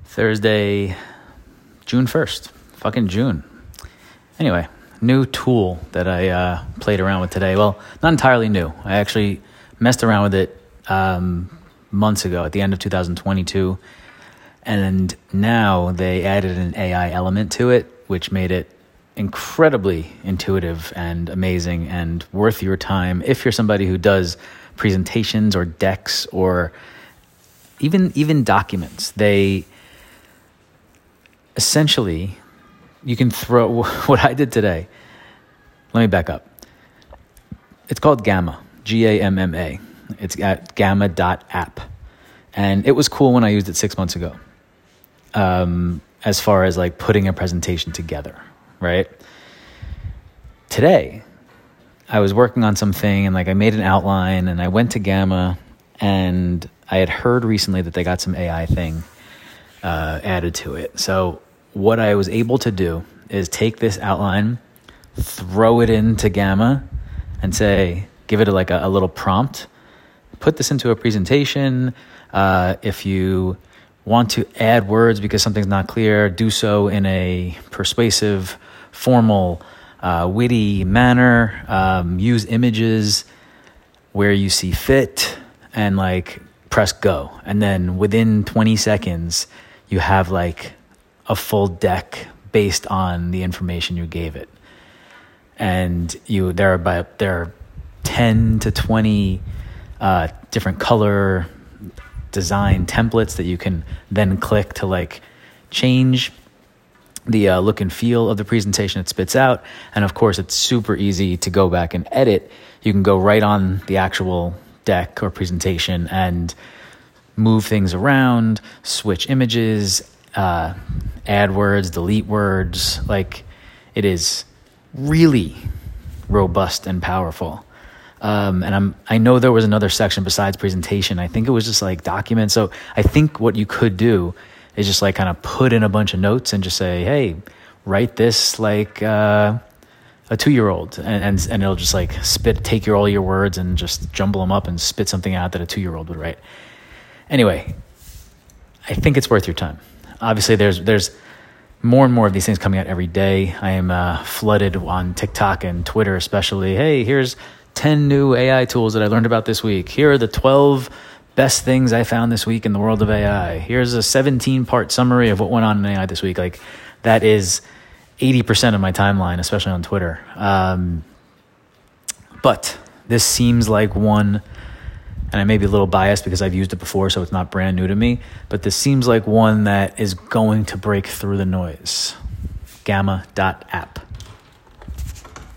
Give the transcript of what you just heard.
Thursday, June 1st. Fucking June. Anyway, new tool that I played around with today. Well, not entirely new. I actually messed around with it months ago at the end of 2022. And now they added an AI element to it, which made it incredibly intuitive and amazing and worth your time if you're somebody who does presentations or decks or even documents. They essentially, you can throw what I did today. Let me back up. It's called Gamma, Gamma. It's at gamma.app. And it was cool when I used it 6 months ago. As far as like putting a presentation together, right? Today, I was working on something and like I made an outline and I went to Gamma, and I had heard recently that they got some AI thing added to it. So what I was able to do is take this outline, throw it into Gamma, and say, give it a little prompt. Put this into a presentation. If you want to add words because something's not clear, do so in a persuasive, formal, witty manner. Use images where you see fit, and like press go. And then within 20 seconds, you have like a full deck based on the information you gave it. And there are 10 to 20 different color design templates that you can then click to like change the look and feel of the presentation it spits out. And of course, it's super easy to go back and edit. You can go right on the actual deck or presentation and move things around, switch images, add words, delete words. Like, it is really robust and powerful. And I know there was another section besides presentation. I think it was just like documents. So I think what you could do is just like kind of put in a bunch of notes and just say, hey, write this like a 2-year-old, and it'll just like take all your words and just jumble them up and spit something out that a 2-year-old would write. Anyway, I think it's worth your time. Obviously, there's more and more of these things coming out every day. I am flooded on TikTok and Twitter especially. Hey, here's 10 new AI tools that I learned about this week. Here are the 12 best things I found this week in the world of AI. Here's a 17-part summary of what went on in AI this week. Like, that is 80% of my timeline, especially on Twitter. But this seems like one, and I may be a little biased because I've used it before, so it's not brand new to me, but this seems like one that is going to break through the noise. Gamma.app.